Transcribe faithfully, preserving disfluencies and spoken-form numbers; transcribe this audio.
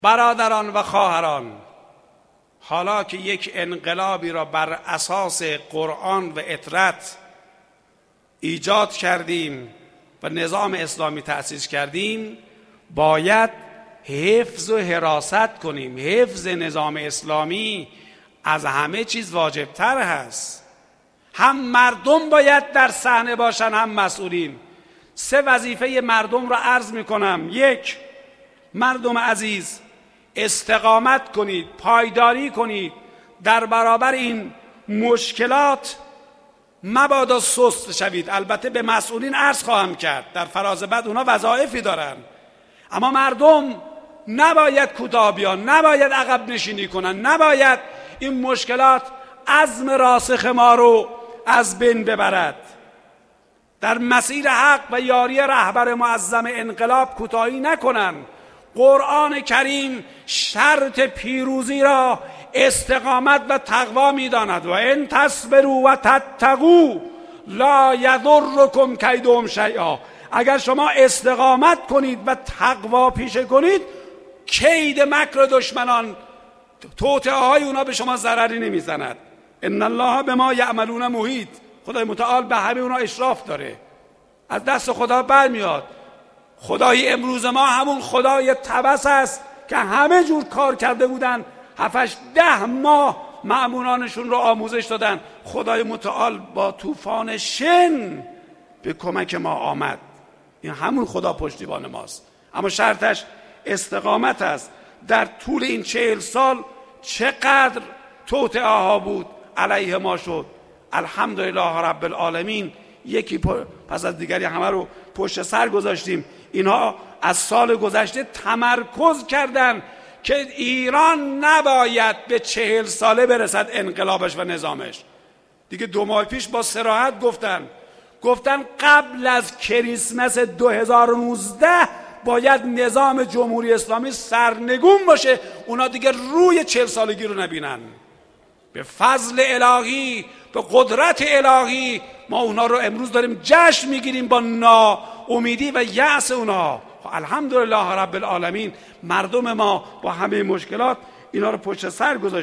برادران و خواهران، حالا که یک انقلابی را بر اساس قرآن و اطرت ایجاد کردیم و نظام اسلامی تأسیس کردیم، باید حفظ و حراست کنیم. حفظ نظام اسلامی از همه چیز واجبتر هست. هم مردم باید در صحنه باشن، هم مسئولین. سه وظیفه مردم را عرض می کنم. یک، مردم عزیز، استقامت کنید، پایداری کنید در برابر این مشکلات، مبادا سست شوید. البته به مسئولین عرض خواهم کرد، در فراز بعد اونا وظایفی دارن، اما مردم نباید کوتاه بیان، نباید عقب نشینی کنن، نباید این مشکلات عزم راسخ ما رو از بین ببرد. در مسیر حق و یاری رهبر معظم انقلاب کوتاهی نکنن. قرآن کریم شرط پیروزی را استقامت و تقوا می‌داند. و ان تصبروا و تتقوا لا یضرکم کیدهم شیئا. اگر شما استقامت کنید و تقوا پیشه کنید، کید مکر دشمنان، توطئه‌های اونا به شما ضرری نمیزند. ان الله بما یعملون محیط. خدای متعال به همه اونا اشراف داره، از دست خدا برمیاد. خدای امروز ما همون خدای طبس است که همه جور کار کرده بودن، هفتش ده ماه مأمونانشون رو آموزش دادن. خدای متعال با طوفان شن به کمک ما آمد. این همون خدا پشتیبان ماست، اما شرطش استقامت است. در طول این چهل سال چقدر توطئه ها بود علیه ما شد. الحمدلله رب العالمین، یکی پس از دیگری همه رو پشت سر گذاشتیم. اینها از سال گذشته تمرکز کردن که ایران نباید به چهل ساله برسد انقلابش و نظامش. دیگه دو ماه پیش با صراحت گفتن گفتن قبل از کریسمس دو هزار و نوزده باید نظام جمهوری اسلامی سرنگون باشه، اونا دیگه روی چهل سالگی رو نبینن. به فضل الهی، به قدرت الهی، ما اونا رو امروز داریم جشن میگیریم با ناامیدی و یأس اونا. الحمدلله رب العالمین، مردم ما با همه مشکلات اینا رو پشت سر گذاشت.